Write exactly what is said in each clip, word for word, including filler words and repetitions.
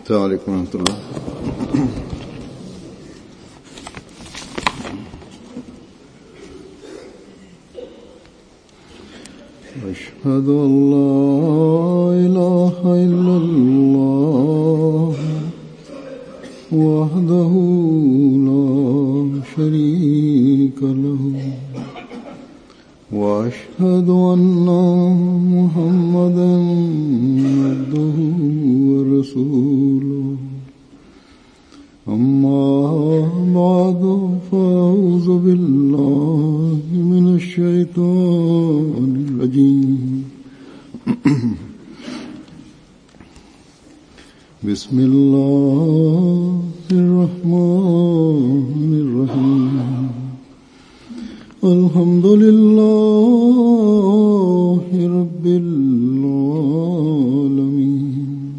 السلام عليكم ورحمة الله. أشهد أن لا إله إلا الله وحده لا شريك له وأشهد أن محمدا عبده ورسوله أما بعد فأعوذ بالله من الشيطان الرجيم بسم الله الرحمن الرحيم الحمد لله رب العالمين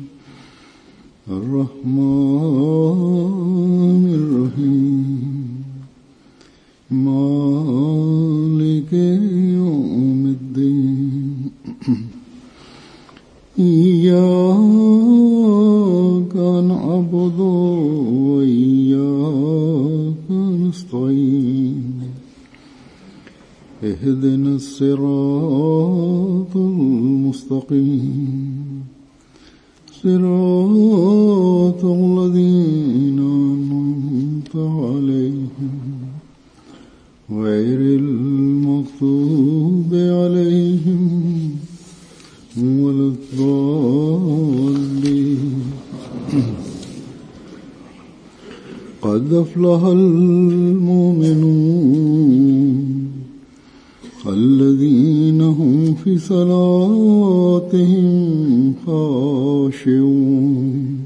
الرحمن الرحيم مالك يوم الدين إياك نعبد وإياك نستعين اهدنا الصراط المستقيم صراط الذين أنعمت عليهم غير المغضوب عليهم ولا الضالين قد أفلح المؤمنون الذين هم في صلاتهم خاشعون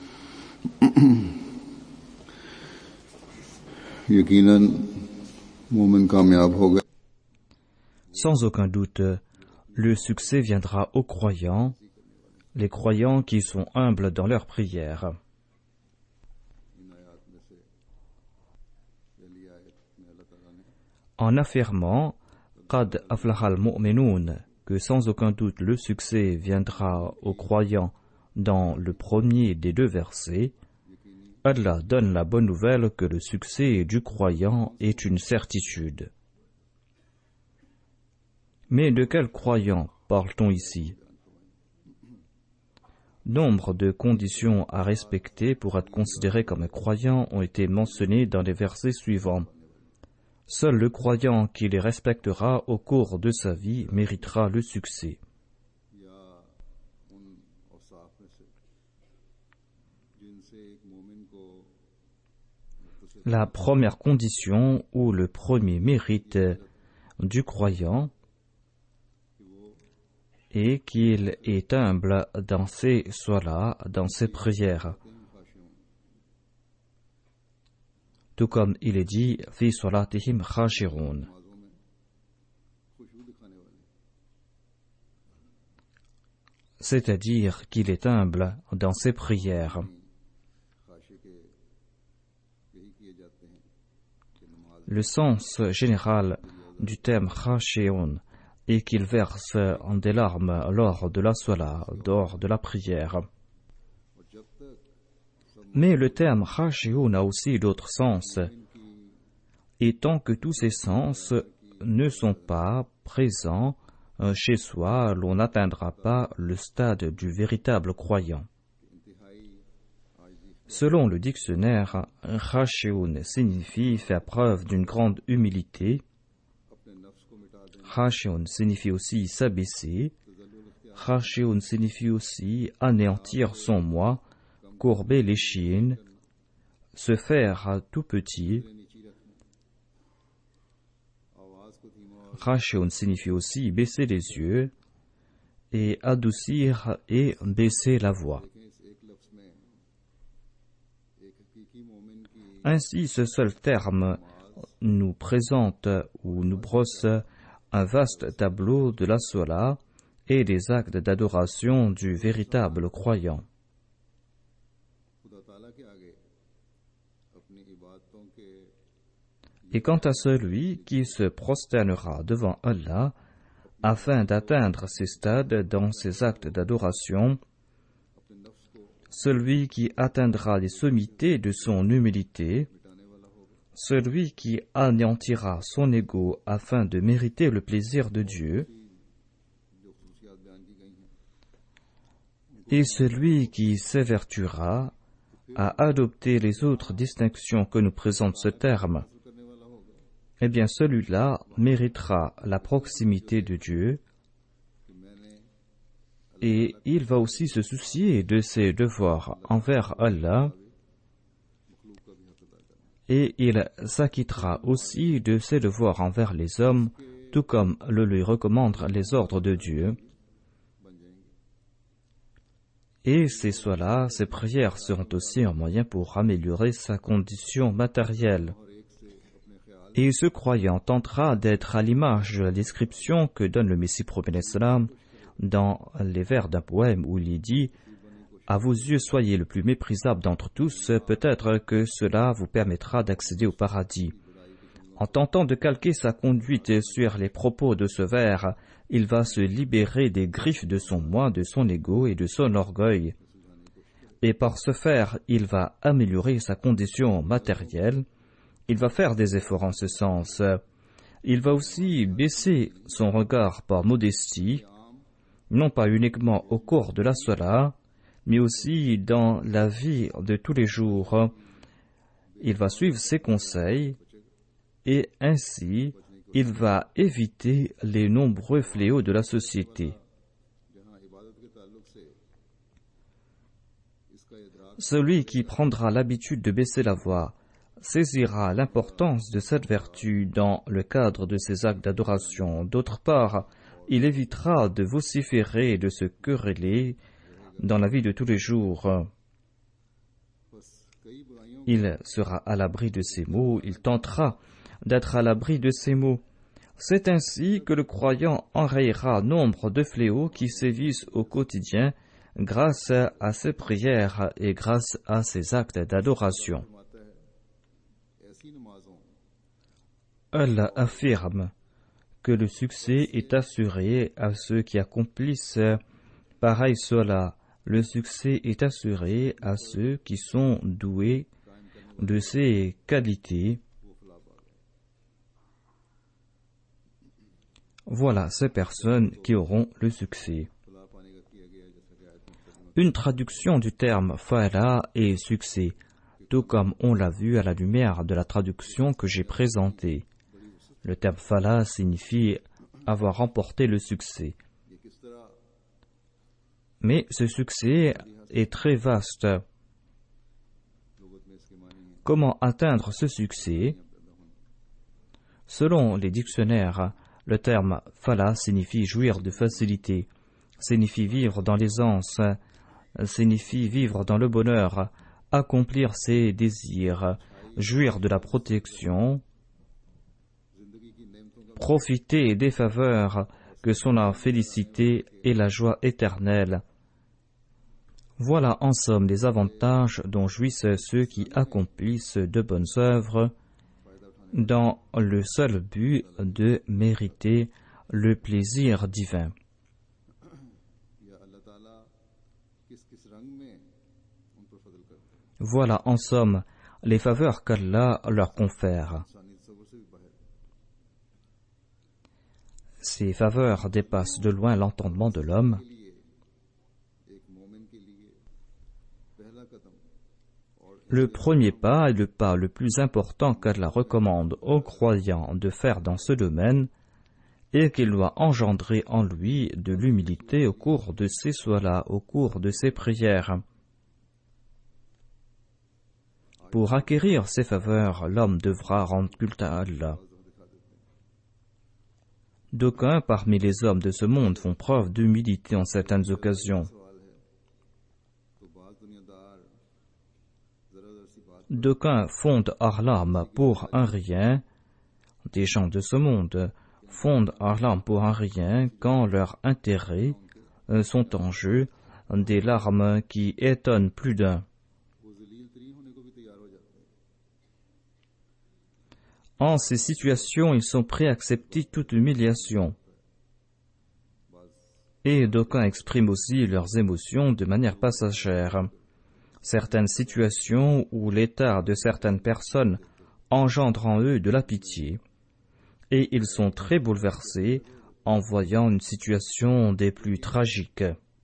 यकीनन मोमिन कामयाब हो गए. Sans aucun doute, le succès viendra aux croyants, les croyants qui sont humbles dans leurs prières. En affirmant Qad aflaha al-mu'minun, que sans aucun doute le succès viendra aux croyants dans le premier des deux versets, Allah donne la bonne nouvelle que le succès du croyant est une certitude. Mais de quel croyant parle-t-on ici? Nombre de conditions à respecter pour être considéré comme un croyant ont été mentionnées dans les versets suivants. Seul le croyant qui les respectera au cours de sa vie méritera le succès. La première condition ou le premier mérite du croyant est qu'il est humble dans ses solas, dans ses prières. Tout comme il est dit fi salatihim khashirun. C'est-à-dire qu'il est humble dans ses prières. Le sens général du terme khashi'un est qu'il verse en des larmes lors de la salat, lors de la prière. Mais le terme khashi'un a aussi d'autres sens, et tant que tous ces sens ne sont pas présents chez soi, l'on n'atteindra pas le stade du véritable croyant. Selon le dictionnaire, khashi'un signifie faire preuve d'une grande humilité. Khashi'un signifie aussi s'abaisser. Khashi'un signifie aussi anéantir son moi, courber l'échine, se faire tout petit. Khashi'un signifie aussi baisser les yeux et adoucir et baisser la voix. Ainsi, ce seul terme nous présente ou nous brosse un vaste tableau de la Salat et des actes d'adoration du véritable croyant. Et quant à celui qui se prosternera devant Allah afin d'atteindre ces stades dans ses actes d'adoration, celui qui atteindra les sommités de son humilité, celui qui anéantira son ego afin de mériter le plaisir de Dieu, et celui qui s'évertuera à adopter les autres distinctions que nous présente ce terme, eh bien celui-là méritera la proximité de Dieu et il va aussi se soucier de ses devoirs envers Allah et il s'acquittera aussi de ses devoirs envers les hommes, tout comme le lui recommandent les ordres de Dieu. Et ces soins-là, ces prières seront aussi un moyen pour améliorer sa condition matérielle. Et ce croyant tentera d'être à l'image de la description que donne le Messie prophète l'Islam dans les vers d'un poème où il dit « À vos yeux, soyez le plus méprisable d'entre tous, peut-être que cela vous permettra d'accéder au paradis. » En tentant de calquer sa conduite sur les propos de ce vers, il va se libérer des griffes de son moi, de son ego et de son orgueil. Et par ce faire, il va améliorer sa condition matérielle. Il va faire des efforts en ce sens. Il va aussi baisser son regard par modestie, non pas uniquement au cours de la salat, mais aussi dans la vie de tous les jours. Il va suivre ses conseils et ainsi il va éviter les nombreux fléaux de la société. Celui qui prendra l'habitude de baisser la voix saisira l'importance de cette vertu dans le cadre de ses actes d'adoration. D'autre part, il évitera de vociférer et de se quereller dans la vie de tous les jours. Il sera à l'abri de ces mots, il tentera d'être à l'abri de ces mots. C'est ainsi que le croyant enrayera nombre de fléaux qui sévissent au quotidien grâce à ses prières et grâce à ses actes d'adoration. Allah affirme que le succès est assuré à ceux qui accomplissent pareil cela. Le succès est assuré à ceux qui sont doués de ces qualités. Voilà ces personnes qui auront le succès. Une traduction du terme fala est succès, tout comme on l'a vu à la lumière de la traduction que j'ai présentée. Le terme fala signifie avoir remporté le succès. Mais ce succès est très vaste. Comment atteindre ce succès? Selon les dictionnaires, le terme fala signifie jouir de facilité, signifie vivre dans l'aisance, signifie vivre dans le bonheur, accomplir ses désirs, jouir de la protection, profiter des faveurs que sont la félicité et la joie éternelle. Voilà en somme les avantages dont jouissent ceux qui accomplissent de bonnes œuvres dans le seul but de mériter le plaisir divin. Voilà en somme les faveurs qu'Allah leur confère. Ces faveurs dépassent de loin l'entendement de l'homme. Le premier pas est le pas le plus important qu'Allah recommande aux croyants de faire dans ce domaine et qu'il doit engendrer en lui de l'humilité au cours de ces soins-là, au cours de ces prières. Pour acquérir ces faveurs, l'homme devra rendre culte à Allah. D'aucuns parmi les hommes de ce monde font preuve d'humilité en certaines occasions. D'aucuns fondent Harlem pour un rien. Des gens de ce monde fondent Harlem pour un rien quand leurs intérêts sont en jeu, des larmes qui étonnent plus d'un. En ces situations, ils sont prêts à accepter toute humiliation. Et d'aucuns expriment aussi leurs émotions de manière passagère. certaines situations ou l'état de certaines personnes engendre en eux de la pitié, et ils sont très bouleversés en voyant une situation des plus tragiques.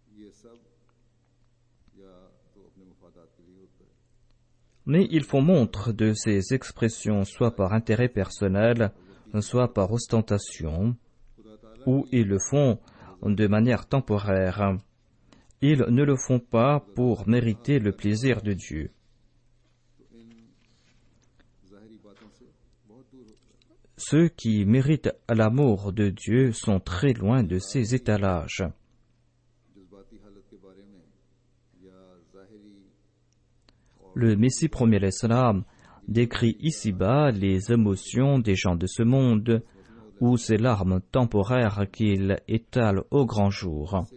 Mais ils font montre de ces expressions soit par intérêt personnel, soit par ostentation, ou ils le font de manière temporaire. Ils ne le font pas pour mériter le plaisir de Dieu. Ceux qui méritent l'amour de Dieu sont très loin de ces étalages. Le Messie premier l'Islam décrit ici-bas les émotions des gens de ce monde, ou ces larmes temporaires qu'il étale au grand jour.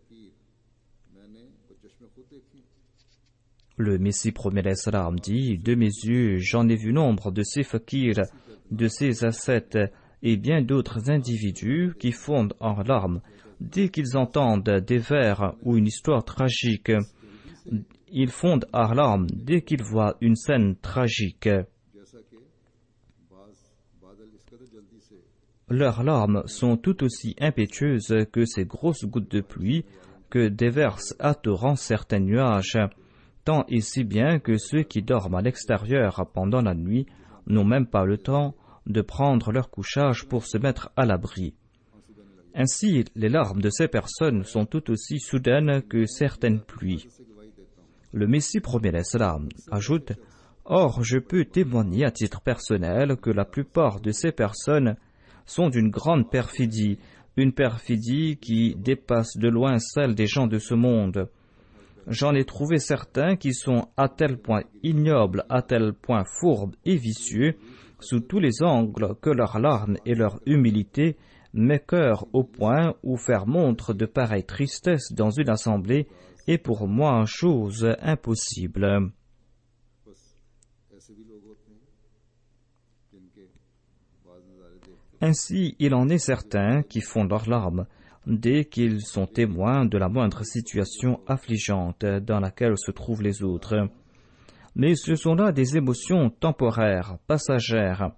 Le Messie premier l'Islam dit, « De mes yeux, j'en ai vu nombre de ces fakirs, de ces ascètes et bien d'autres individus qui fondent en larmes dès qu'ils entendent des vers ou une histoire tragique. Ils fondent en larmes dès qu'ils voient une scène tragique. Leurs larmes sont tout aussi impétueuses que ces grosses gouttes de pluie que déversent à torrent certains nuages, tant et si bien que ceux qui dorment à l'extérieur pendant la nuit n'ont même pas le temps de prendre leur couchage pour se mettre à l'abri. Ainsi, les larmes de ces personnes sont tout aussi soudaines que certaines pluies. » Le Messie premier l'Islam ajoute, « Or, je peux témoigner à titre personnel que la plupart de ces personnes sont d'une grande perfidie, une perfidie qui dépasse de loin celle des gens de ce monde. J'en ai trouvé certains qui sont à tel point ignobles, à tel point fourbes et vicieux, sous tous les angles, que leurs larmes et leur humilité m'écœurent au point où faire montre de pareille tristesse dans une assemblée est pour moi chose impossible. » Ainsi, il en est certains qui font leurs larmes dès qu'ils sont témoins de la moindre situation affligeante dans laquelle se trouvent les autres. Mais ce sont là des émotions temporaires, passagères.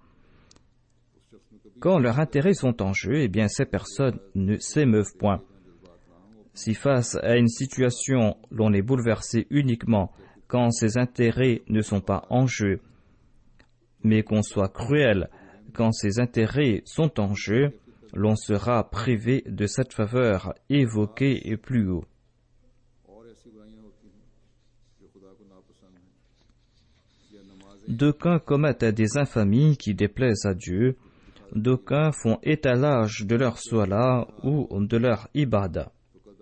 Quand leurs intérêts sont en jeu, eh bien ces personnes ne s'émeuvent point. Si face à une situation l'on est bouleversé uniquement quand ses intérêts ne sont pas en jeu, mais qu'on soit cruel quand ses intérêts sont en jeu, l'on sera privé de cette faveur évoquée plus haut. D'aucuns commettent des infamies qui déplaisent à Dieu, d'aucuns font étalage de leur sola ou de leur ibada.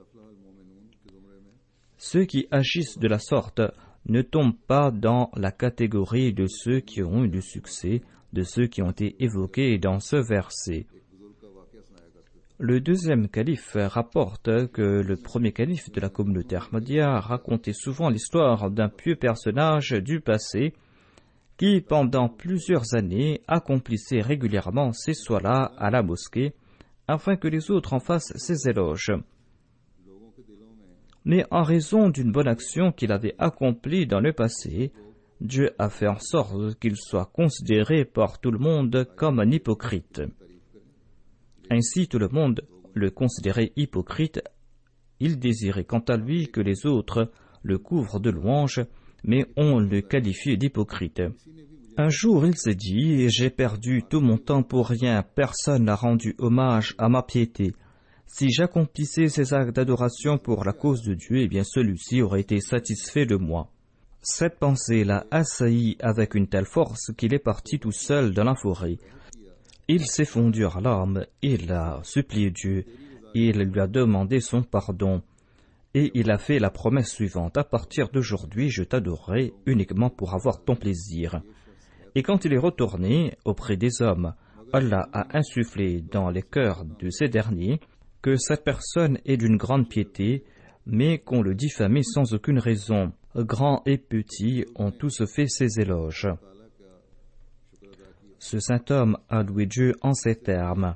Ceux qui agissent de la sorte ne tombent pas dans la catégorie de ceux qui ont eu du succès, de ceux qui ont été évoqués dans ce verset. Le deuxième calife rapporte que le premier calife de la communauté Ahmadiyya racontait souvent l'histoire d'un pieux personnage du passé qui, pendant plusieurs années, accomplissait régulièrement ses solas à la mosquée afin que les autres en fassent ses éloges. Mais en raison d'une bonne action qu'il avait accomplie dans le passé, Dieu a fait en sorte qu'il soit considéré par tout le monde comme un hypocrite. Ainsi, tout le monde le considérait hypocrite. Il désirait quant à lui que les autres le couvrent de louanges, mais on le qualifiait d'hypocrite. Un jour, il s'est dit « J'ai perdu tout mon temps pour rien, personne n'a rendu hommage à ma piété. Si j'accomplissais ces actes d'adoration pour la cause de Dieu, eh bien celui-ci aurait été satisfait de moi. » Cette pensée l'a assailli avec une telle force qu'il est parti tout seul dans la forêt. Il s'est fondu en larmes, il a supplié Dieu, il lui a demandé son pardon, et il a fait la promesse suivante, « À partir d'aujourd'hui, je t'adorerai uniquement pour avoir ton plaisir. » Et quand il est retourné auprès des hommes, Allah a insufflé dans les cœurs de ces derniers que cette personne est d'une grande piété, mais qu'on le diffamait sans aucune raison. Grands et petits ont tous fait ses éloges. Ce saint homme a loué Dieu en ces termes.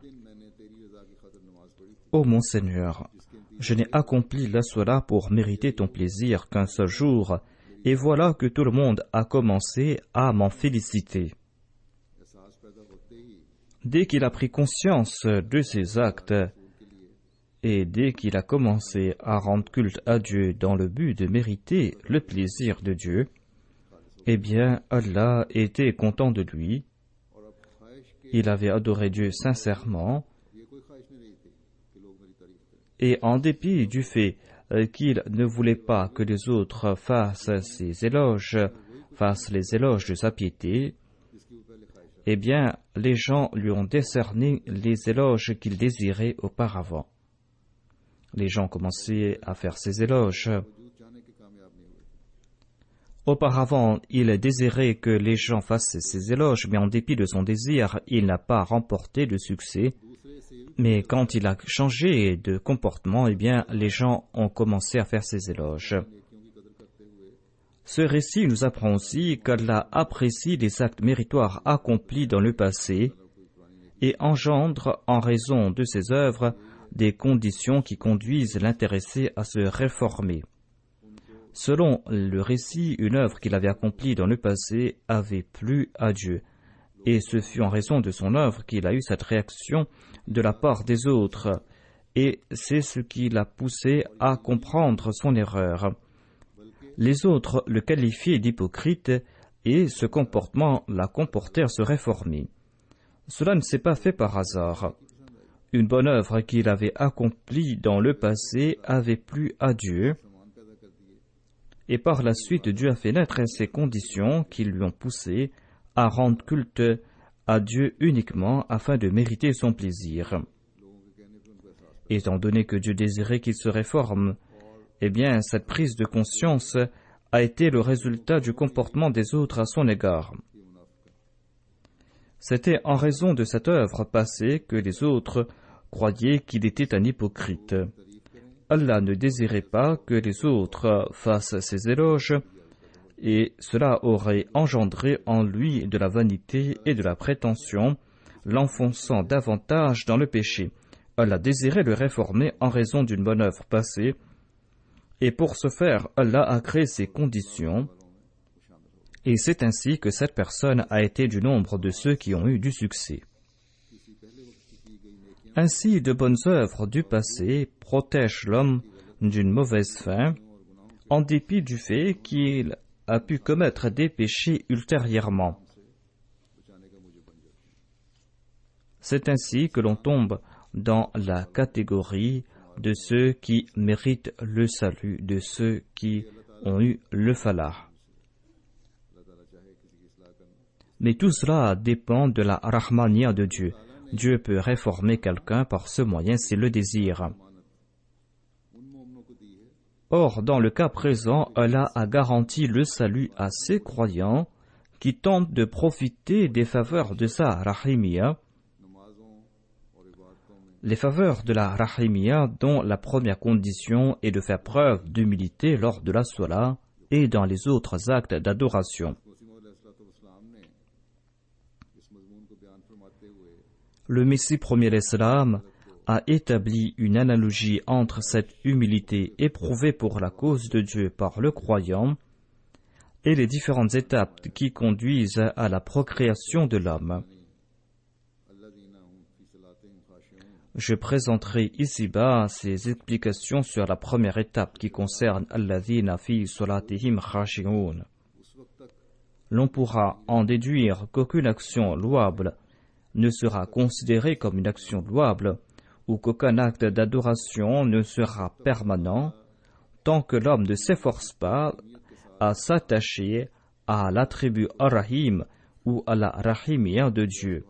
« Ô mon Seigneur, je n'ai accompli la sola pour mériter ton plaisir qu'un seul jour, et voilà que tout le monde a commencé à m'en féliciter. Dès qu'il a pris conscience de ses actes, et dès qu'il a commencé à rendre culte à Dieu dans le but de mériter le plaisir de Dieu, eh bien, Allah était content de lui. Il avait adoré Dieu sincèrement, et en dépit du fait qu'il ne voulait pas que les autres fassent ses éloges, fassent les éloges de sa piété, eh bien, les gens lui ont décerné les éloges qu'il désirait auparavant. Les gens commençaient à faire ses éloges. Auparavant, il désirait que les gens fassent ses éloges, mais en dépit de son désir, il n'a pas remporté de succès. Mais quand il a changé de comportement, eh bien, les gens ont commencé à faire ses éloges. Ce récit nous apprend aussi qu'Allah apprécie les actes méritoires accomplis dans le passé et engendre, en raison de ses œuvres, des conditions qui conduisent l'intéressé à se réformer. Selon le récit, une œuvre qu'il avait accomplie dans le passé avait plu à Dieu, et ce fut en raison de son œuvre qu'il a eu cette réaction de la part des autres, et c'est ce qui l'a poussé à comprendre son erreur. Les autres le qualifiaient d'hypocrite, et ce comportement l'a comporté à se réformer. Cela ne s'est pas fait par hasard. Une bonne œuvre qu'il avait accomplie dans le passé avait plu à Dieu, et par la suite Dieu a fait naître ces conditions qui lui ont poussé à rendre culte à Dieu uniquement afin de mériter son plaisir. Étant donné que Dieu désirait qu'il se réforme, eh bien cette prise de conscience a été le résultat du comportement des autres à son égard. C'était en raison de cette œuvre passée que les autres croyaient qu'il était un hypocrite. Allah ne désirait pas que les autres fassent ses éloges, et cela aurait engendré en lui de la vanité et de la prétention, l'enfonçant davantage dans le péché. Allah désirait le réformer en raison d'une bonne œuvre passée, et pour ce faire, Allah a créé ces conditions, et c'est ainsi que cette personne a été du nombre de ceux qui ont eu du succès. Ainsi, de bonnes œuvres du passé protègent l'homme d'une mauvaise fin, en dépit du fait qu'il a pu commettre des péchés ultérieurement. C'est ainsi que l'on tombe dans la catégorie de ceux qui méritent le salut, de ceux qui ont eu le falah. Mais tout cela dépend de la rahmania de Dieu. Dieu peut réformer quelqu'un par ce moyen s'il le désire. Or, dans le cas présent, Allah a garanti le salut à ces croyants qui tentent de profiter des faveurs de sa rahimia, les faveurs de la rahimia dont la première condition est de faire preuve d'humilité lors de la salat et dans les autres actes d'adoration. Le Messie premier l'Islam a établi une analogie entre cette humilité éprouvée pour la cause de Dieu par le croyant et les différentes étapes qui conduisent à la procréation de l'homme. Je présenterai ici-bas ces explications sur la première étape qui concerne alladhina fi salatihim khashi'un. L'on pourra en déduire qu'aucune action louable ne sera considérée comme une action louable ou qu'aucun acte d'adoration ne sera permanent tant que l'homme ne s'efforce pas à s'attacher à l'attribut ar-Rahim ou à la Rahimiyya de Dieu.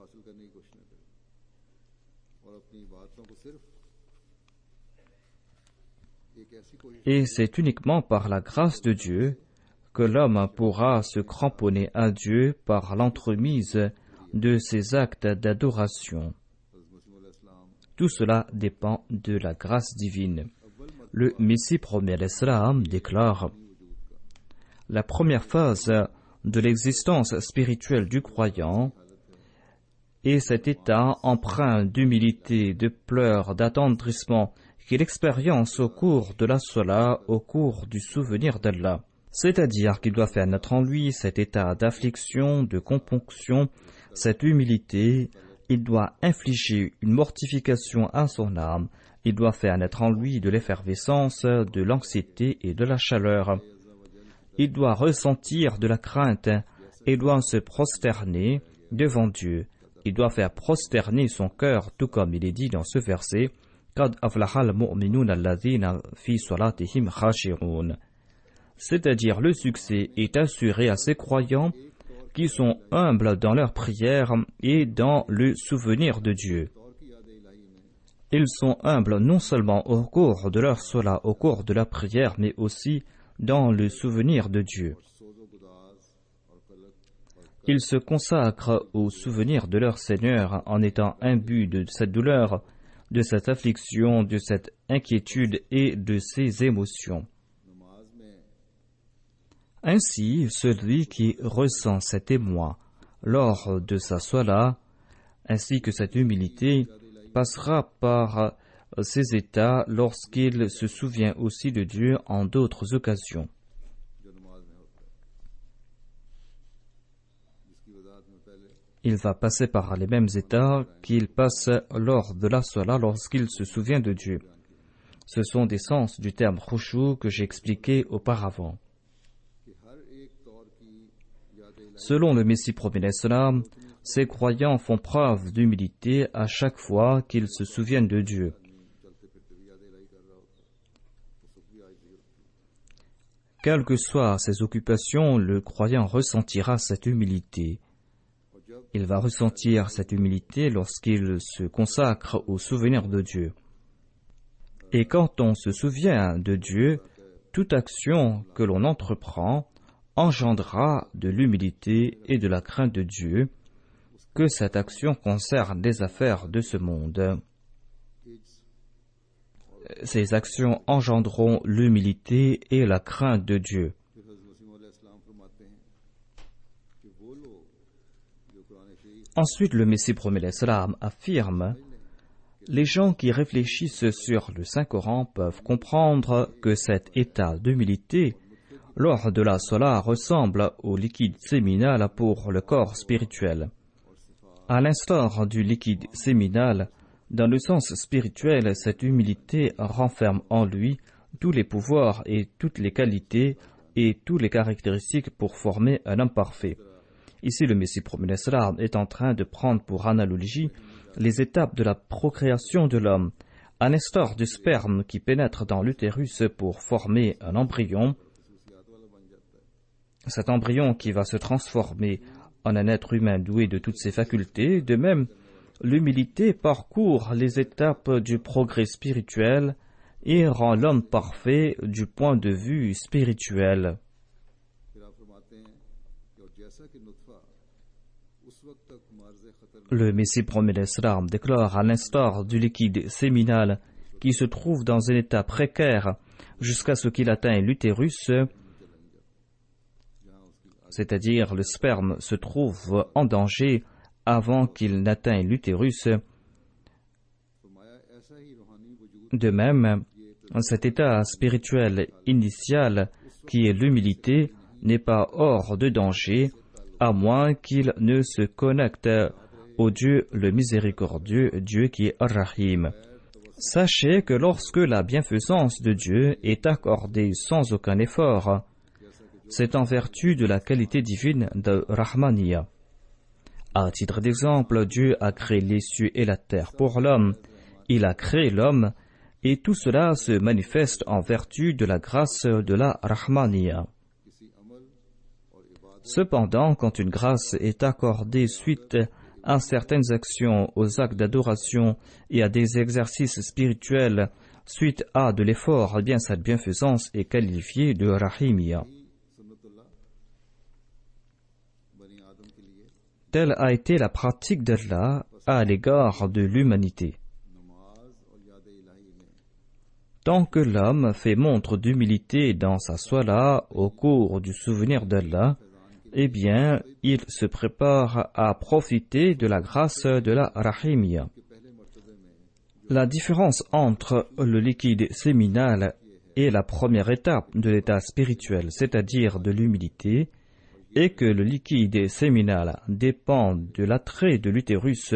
Et c'est uniquement par la grâce de Dieu que l'homme pourra se cramponner à Dieu par l'entremise de ses actes d'adoration. Tout cela dépend de la grâce divine. Le Messie premier l'Islam déclare: la première phase de l'existence spirituelle du croyant est cet état empreint d'humilité, de pleurs, d'attendrissement qu'il expérience au cours de la salat, au cours du souvenir d'Allah. C'est-à-dire qu'il doit faire naître en lui cet état d'affliction, de componction, cette humilité. Il doit infliger une mortification à son âme. Il doit faire naître en lui de l'effervescence, de l'anxiété et de la chaleur. Il doit ressentir de la crainte et doit se prosterner devant Dieu. Il doit faire prosterner son cœur, tout comme il est dit dans ce verset, « Qad aflahal mu'minun alladhina fi salatihim khashi'un » c'est-à-dire le succès est assuré à ces croyants qui sont humbles dans leur prière et dans le souvenir de Dieu. Ils sont humbles non seulement au cours de leur salat, au cours de la prière, mais aussi dans le souvenir de Dieu. Ils se consacrent au souvenir de leur Seigneur en étant imbus de cette douleur, de cette affliction, de cette inquiétude et de ces émotions. Ainsi, celui qui ressent cet émoi lors de sa salat, ainsi que cette humilité, passera par ces états lorsqu'il se souvient aussi de Dieu en d'autres occasions. Il va passer par les mêmes états qu'il passe lors de la salat lorsqu'il se souvient de Dieu. Ce sont des sens du terme khushu que j'ai expliqué auparavant. Selon le Messie prophète l'Islam, ces croyants font preuve d'humilité à chaque fois qu'ils se souviennent de Dieu. Quelles que soient ses occupations, le croyant ressentira cette humilité. Il va ressentir cette humilité lorsqu'il se consacre au souvenir de Dieu. Et quand on se souvient de Dieu, toute action que l'on entreprend engendrera de l'humilité et de la crainte de Dieu, que cette action concerne les affaires de ce monde. Ces actions engendreront l'humilité et la crainte de Dieu. Ensuite, le Messie promet l'Islam affirme « Les gens qui réfléchissent sur le Saint-Coran peuvent comprendre que cet état d'humilité lors de la salat ressemble au liquide séminal pour le corps spirituel. À l'instar du liquide séminal, dans le sens spirituel, cette humilité renferme en lui tous les pouvoirs et toutes les qualités et toutes les caractéristiques pour former un homme parfait. Ici, le Messie prophète l'Islam est en train de prendre pour analogie les étapes de la procréation de l'homme. À l'instar du sperme qui pénètre dans l'utérus pour former un embryon, cet embryon qui va se transformer en un être humain doué de toutes ses facultés, de même, l'humilité parcourt les étapes du progrès spirituel et rend l'homme parfait du point de vue spirituel. Le Messie promet l'Islam déclare à l'instar du liquide séminal qui se trouve dans un état précaire jusqu'à ce qu'il atteigne l'utérus, c'est-à-dire le sperme se trouve en danger avant qu'il n'atteigne l'utérus. De même, cet état spirituel initial qui est l'humilité n'est pas hors de danger à moins qu'il ne se connecte au Dieu le miséricordieux, Dieu qui est Ar-Rahim. Sachez que lorsque la bienfaisance de Dieu est accordée sans aucun effort, c'est en vertu de la qualité divine de Rahmaniya. À titre d'exemple, Dieu a créé les cieux et la terre pour l'homme. Il a créé l'homme et tout cela se manifeste en vertu de la grâce de la Rahmaniya. Cependant, quand une grâce est accordée suite à certaines actions, aux actes d'adoration et à des exercices spirituels, suite à de l'effort, eh bien cette bienfaisance est qualifiée de Rahimiya. Telle a été la pratique d'Allah à l'égard de l'humanité. Tant que l'homme fait montre d'humilité dans sa salat au cours du souvenir d'Allah, eh bien, il se prépare à profiter de la grâce de la Rahimiya. La différence entre le liquide séminal est la première étape de l'état spirituel, c'est-à-dire de l'humilité, et que le liquide séminal dépend de l'attrait de l'utérus,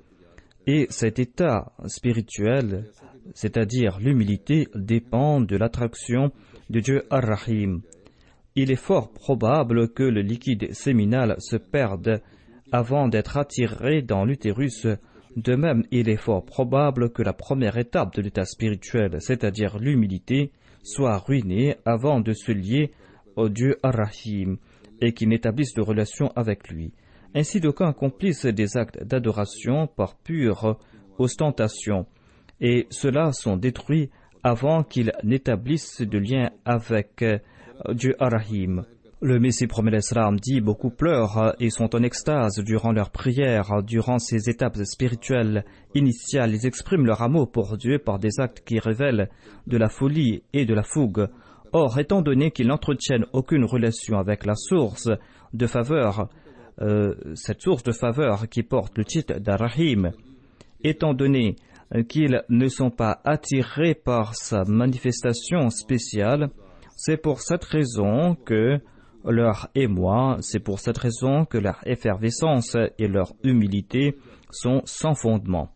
et cet état spirituel, c'est-à-dire l'humilité, dépend de l'attraction de Dieu Ar-Rahim. Il est fort probable que le liquide séminal se perde avant d'être attiré dans l'utérus. De même, il est fort probable que la première étape de l'état spirituel, c'est-à-dire l'humilité, soit ruinée avant de se lier au Dieu Ar-Rahim et qu'il n'établisse de relation avec lui. Ainsi, d'aucuns accomplissent des actes d'adoration par pure ostentation, et ceux-là sont détruits avant qu'ils n'établissent de lien avec Dieu Ar-Rahim. Le Messie promet l'Islam dit: beaucoup pleurent et sont en extase durant leur prière. Durant ces étapes spirituelles initiales, ils expriment leur amour pour Dieu par des actes qui révèlent de la folie et de la fougue. Or, étant donné qu'ils n'entretiennent aucune relation avec la source de faveur, euh, cette source de faveur qui porte le titre d'Ar-Rahim, étant donné qu'ils ne sont pas attirés par sa manifestation spéciale, c'est pour cette raison que leur émoi, c'est pour cette raison que leur effervescence et leur humilité sont sans fondement.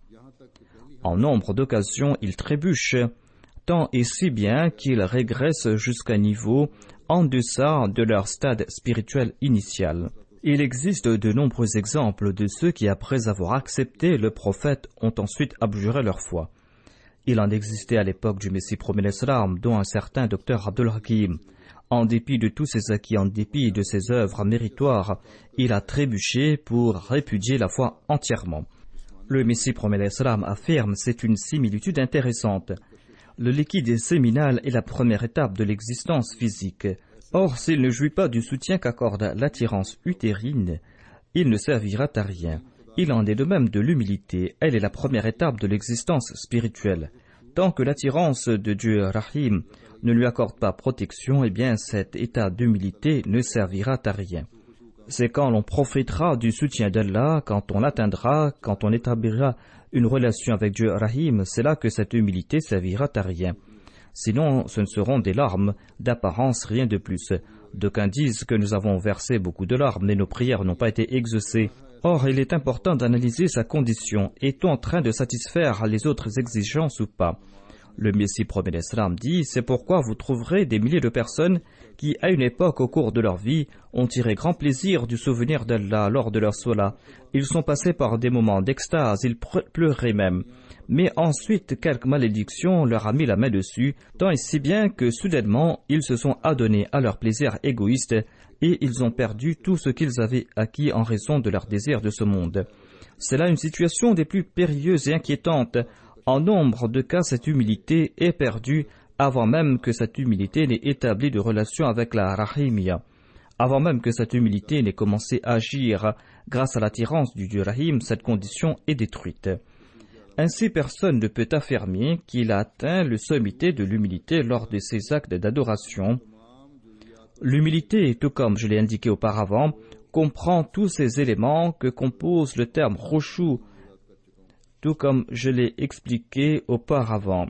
En nombre d'occasions, ils trébuchent, tant et si bien qu'ils régressent jusqu'à un niveau en deçà de leur stade spirituel initial. Il existe de nombreux exemples de ceux qui, après avoir accepté le prophète, ont ensuite abjuré leur foi. Il en existait à l'époque du Messie promet l'Islam, dont un certain docteur Abdul Hakim. En dépit de tous ses acquis, en dépit de ses œuvres méritoires, il a trébuché pour répudier la foi entièrement. Le Messie promet l'Islam affirme: c'est une similitude intéressante. Le liquide séminal est la première étape de l'existence physique. Or, s'il ne jouit pas du soutien qu'accorde l'attirance utérine, il ne servira à rien. Il en est de même de l'humilité. Elle est la première étape de l'existence spirituelle. Tant que l'attirance de Dieu Rahim ne lui accorde pas protection, eh bien cet état d'humilité ne servira à rien. C'est quand l'on profitera du soutien d'Allah, quand on l'atteindra, quand on établira une relation avec Dieu Rahim, c'est là que cette humilité servira à rien. Sinon, ce ne seront des larmes, d'apparence, rien de plus. D'aucuns disent que nous avons versé beaucoup de larmes, mais nos prières n'ont pas été exaucées. Or, il est important d'analyser sa condition. Est-on en train de satisfaire les autres exigences ou pas? Le Messie promet l'Islam dit: c'est pourquoi vous trouverez des milliers de personnes qui, à une époque au cours de leur vie, ont tiré grand plaisir du souvenir d'Allah lors de leur sola. Ils sont passés par des moments d'extase, ils pleuraient même. Mais ensuite, quelque malédiction leur a mis la main dessus, tant et si bien que soudainement, ils se sont adonnés à leur plaisir égoïste et ils ont perdu tout ce qu'ils avaient acquis en raison de leur désir de ce monde. C'est là une situation des plus périlleuses et inquiétantes. En nombre de cas, cette humilité est perdue avant même que cette humilité n'ait établi de relation avec la Rahimiyya. Avant même que cette humilité n'ait commencé à agir grâce à l'attirance du Dieu Rahim, cette condition est détruite. Ainsi, personne ne peut affirmer qu'il a atteint le sommet de l'humilité lors de ses actes d'adoration. L'humilité, tout comme je l'ai indiqué auparavant, comprend tous ces éléments que compose le terme khushu, tout comme je l'ai expliqué auparavant.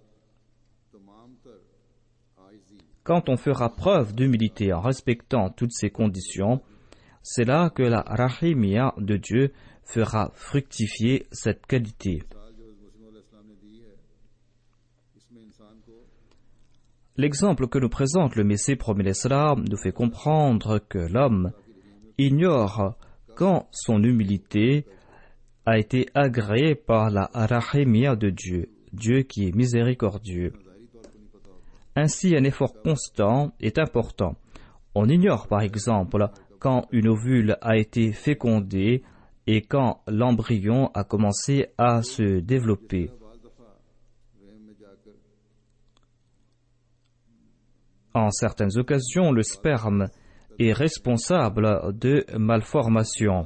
Quand on fera preuve d'humilité en respectant toutes ces conditions, c'est là que la Rahimiyya de Dieu fera fructifier cette qualité. L'exemple que nous présente le Messie promet l'Islam nous fait comprendre que l'homme ignore quand son humilité a été agréée par la Rahimiyya de Dieu, Dieu qui est miséricordieux. Ainsi, un effort constant est important. On ignore par exemple quand une ovule a été fécondée et quand l'embryon a commencé à se développer. En certaines occasions, le sperme est responsable de malformations.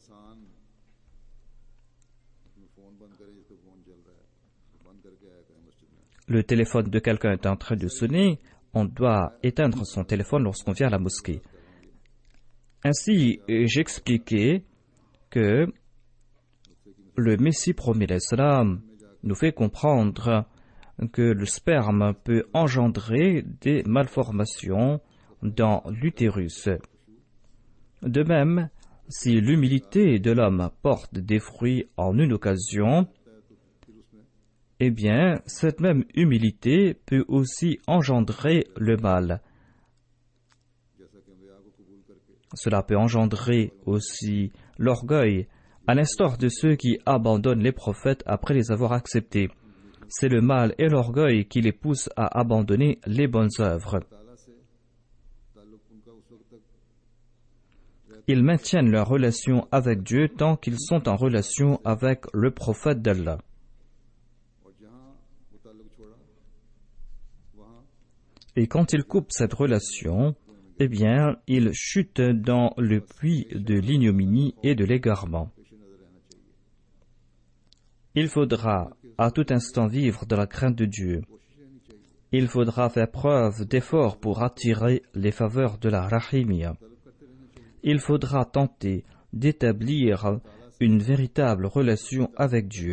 Le téléphone de quelqu'un est en train de sonner, on doit éteindre son téléphone lorsqu'on vient à la mosquée. Ainsi, j'expliquais que le Messie promet l'Islam nous fait comprendre que le sperme peut engendrer des malformations dans l'utérus. De même, si l'humilité de l'homme porte des fruits en une occasion, eh bien, cette même humilité peut aussi engendrer le mal. Cela peut engendrer aussi l'orgueil, à l'instar de ceux qui abandonnent les prophètes après les avoir acceptés. C'est le mal et l'orgueil qui les poussent à abandonner les bonnes œuvres. Ils maintiennent leur relation avec Dieu tant qu'ils sont en relation avec le prophète d'Allah. Et quand ils coupent cette relation, eh bien, ils chutent dans le puits de l'ignominie et de l'égarement. Il faudra à tout instant vivre dans la crainte de Dieu. Il faudra faire preuve d'efforts pour attirer les faveurs de la Rahimiyya. Il faudra tenter d'établir une véritable relation avec Dieu.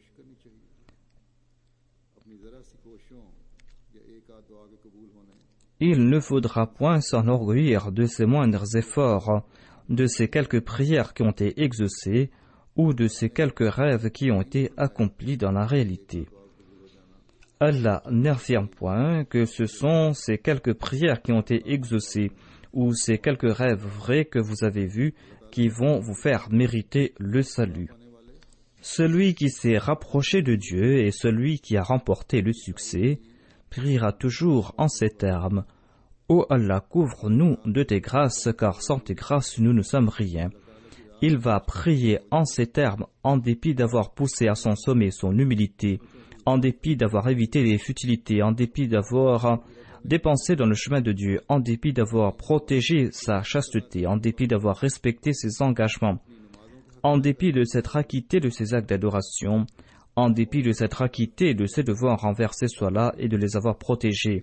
Il ne faudra point s'enorgueillir de ses moindres efforts, de ces quelques prières qui ont été exaucées ou de ces quelques rêves qui ont été accomplis dans la réalité. Allah n'affirme point que ce sont ces quelques prières qui ont été exaucées ou ces quelques rêves vrais que vous avez vus qui vont vous faire mériter le salut. Celui qui s'est rapproché de Dieu et celui qui a remporté le succès priera toujours en ces termes: « Ô Allah, couvre-nous de tes grâces, car sans tes grâces nous ne sommes rien. » Il va prier en ces termes en dépit d'avoir poussé à son sommet son humilité, en dépit d'avoir évité les futilités, en dépit d'avoir dépensé dans le chemin de Dieu, en dépit d'avoir protégé sa chasteté, en dépit d'avoir respecté ses engagements, en dépit de s'être acquitté de ses actes d'adoration, en dépit de s'être acquitté de ses devoirs envers ces soins-là et de les avoir protégés.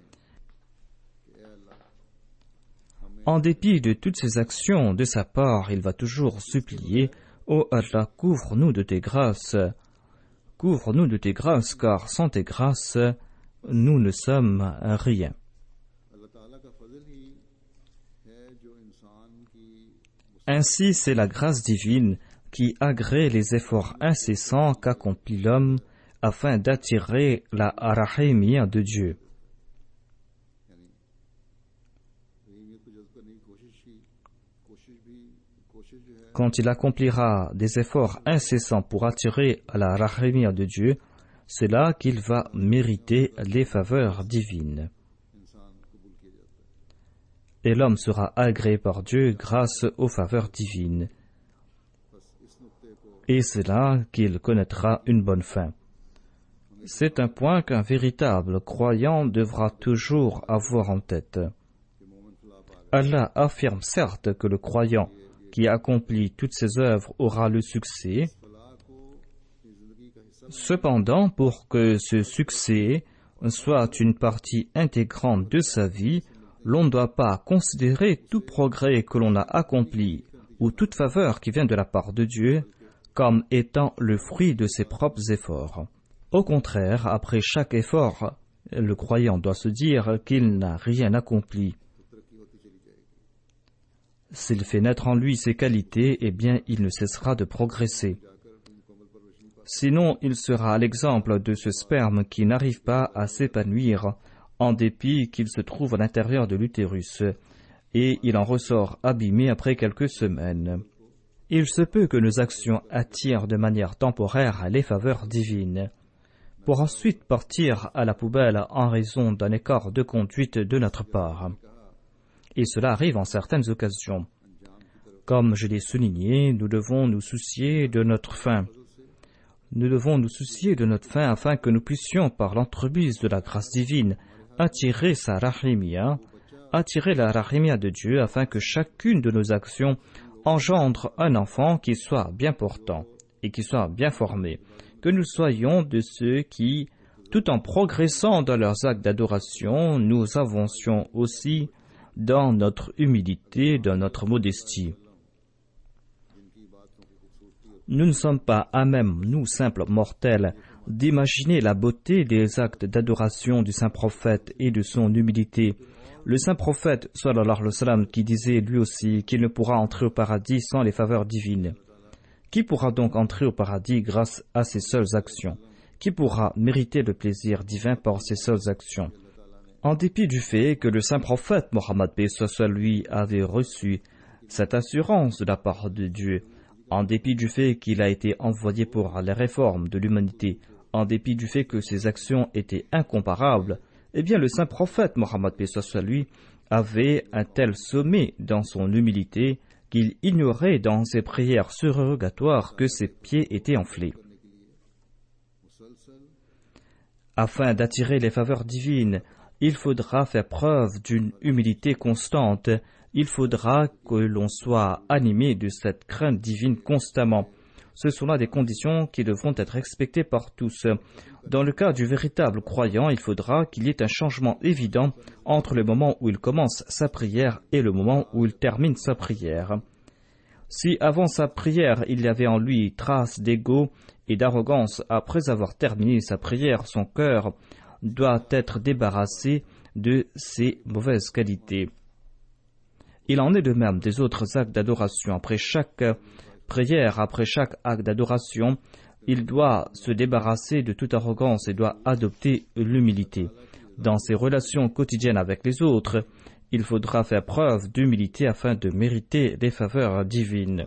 En dépit de toutes ces actions de sa part, il va toujours supplier: « Ô Allah, couvre-nous de tes grâces, couvre-nous de tes grâces, car sans tes grâces, nous ne sommes rien. » Ainsi, c'est la grâce divine qui agrée les efforts incessants qu'accomplit l'homme afin d'attirer la rahimiyya de Dieu. Quand il accomplira des efforts incessants pour attirer la rahimiyya de Dieu, c'est là qu'il va mériter les faveurs divines. Et l'homme sera agréé par Dieu grâce aux faveurs divines. Et c'est là qu'il connaîtra une bonne fin. C'est un point qu'un véritable croyant devra toujours avoir en tête. Allah affirme certes que le croyant qui accomplit toutes ses œuvres aura le succès. Cependant, pour que ce succès soit une partie intégrante de sa vie, l'on ne doit pas considérer tout progrès que l'on a accompli ou toute faveur qui vient de la part de Dieu comme étant le fruit de ses propres efforts. Au contraire, après chaque effort, le croyant doit se dire qu'il n'a rien accompli. S'il fait naître en lui ses qualités, eh bien, il ne cessera de progresser. Sinon, il sera à l'exemple de ce sperme qui n'arrive pas à s'épanouir, en dépit qu'il se trouve à l'intérieur de l'utérus, et il en ressort abîmé après quelques semaines. Il se peut que nos actions attirent de manière temporaire les faveurs divines, pour ensuite partir à la poubelle en raison d'un écart de conduite de notre part. Et cela arrive en certaines occasions. Comme je l'ai souligné, nous devons nous soucier de notre fin. Nous devons nous soucier de notre fin afin que nous puissions, par l'entrebise de la grâce divine, attirer sa rahimiyya, attirer la rahimiyya de Dieu afin que chacune de nos actions engendre un enfant qui soit bien portant et qui soit bien formé, que nous soyons de ceux qui, tout en progressant dans leurs actes d'adoration, nous avancions aussi dans notre humilité, dans notre modestie. Nous ne sommes pas à même, nous simples mortels, d'imaginer la beauté des actes d'adoration du saint prophète et de son humilité. Le saint prophète, sallallahu alayhi wa sallam, qui disait lui aussi qu'il ne pourra entrer au paradis sans les faveurs divines. Qui pourra donc entrer au paradis grâce à ses seules actions? Qui pourra mériter le plaisir divin par ses seules actions? En dépit du fait que le saint prophète Mohammed lui avait reçu cette assurance de la part de Dieu, en dépit du fait qu'il a été envoyé pour les réformes de l'humanité, en dépit du fait que ses actions étaient incomparables, eh bien le saint prophète Mohammed lui avait un tel sommet dans son humilité qu'il ignorait dans ses prières surrogatoires que ses pieds étaient enflés. Afin d'attirer les faveurs divines, il faudra faire preuve d'une humilité constante. Il faudra que l'on soit animé de cette crainte divine constamment. Ce sont là des conditions qui devront être respectées par tous. Dans le cas du véritable croyant, il faudra qu'il y ait un changement évident entre le moment où il commence sa prière et le moment où il termine sa prière. Si avant sa prière il y avait en lui trace d'ego et d'arrogance, après avoir terminé sa prière, son cœur doit être débarrassé de ces mauvaises qualités. Il en est de même des autres actes d'adoration. Après chaque prière, après chaque acte d'adoration, il doit se débarrasser de toute arrogance et doit adopter l'humilité. Dans ses relations quotidiennes avec les autres, il faudra faire preuve d'humilité afin de mériter les faveurs divines.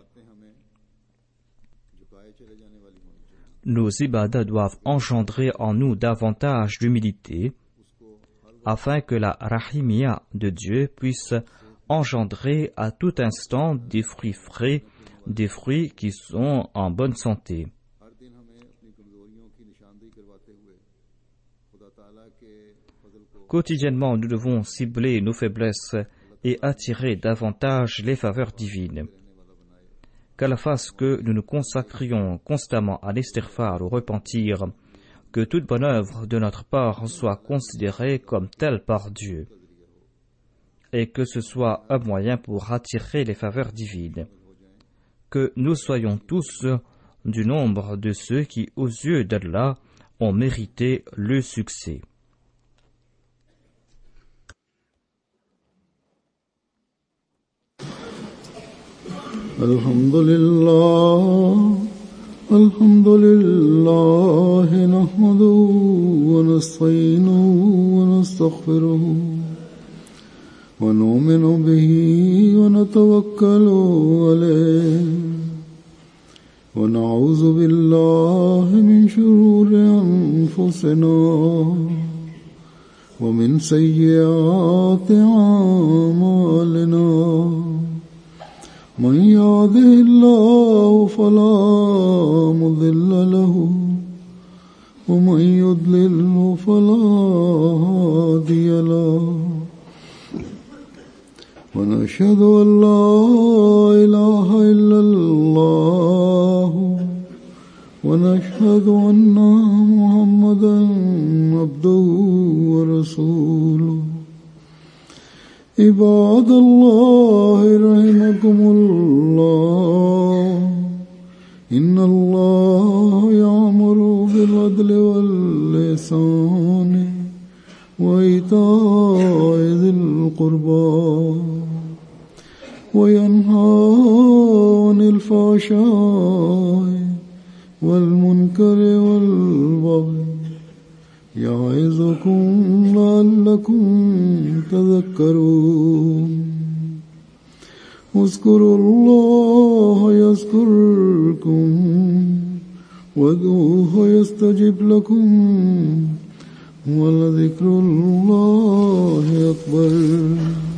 Nos ibadas doivent engendrer en nous davantage d'humilité, afin que la rahimia de Dieu puisse engendrer à tout instant des fruits frais, des fruits qui sont en bonne santé. Quotidiennement, nous devons cibler nos faiblesses et attirer davantage les faveurs divines. Qu'à la fasse que nous nous consacrions constamment à l'istighfar, au repentir, que toute bonne œuvre de notre part soit considérée comme telle par Dieu, et que ce soit un moyen pour attirer les faveurs divines. Que nous soyons tous du nombre de ceux qui, aux yeux d'Allah, ont mérité le succès. Alhamdulillah, alhamdulillah, nahmaduhu wa nasta'inuhu wa nastaghfiruhu wa nu'minu bihi wa natawakkalu alayhi wa na'udhu billahi min shururi anfusina wa min sayyiati a'malina. من يهده الله فلا مضل له ومن يضلل فلا هادي له ونشهد أن لا إله إلا الله ونشهد أن محمدا عبده ورسوله. عباد الله رحمكم الله إن الله يأمر بالعدل والإحسان وإيتاء ذي القربى وينهى عن الفحشاء والمنكر والبغي يعظكم لعلكم تذكرون. اذكروا الله يذكركم وادعوه يستجب لكم ولذكر الله أكبر.